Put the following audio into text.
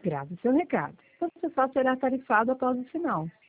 Grave seu recado. Você só será tarifado após o sinal.